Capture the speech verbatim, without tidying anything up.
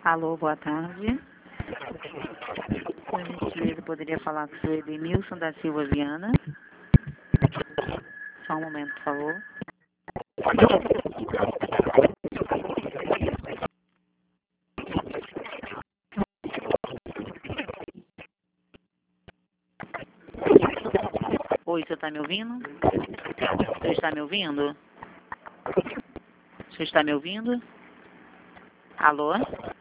Alô, boa tarde. Por gentileza, poderia falar com o senhor Edenilson da Silva Viana? Só um momento, por favor. Oi, o senhor está me ouvindo? O senhor está me ouvindo? O senhor está me ouvindo? Alô?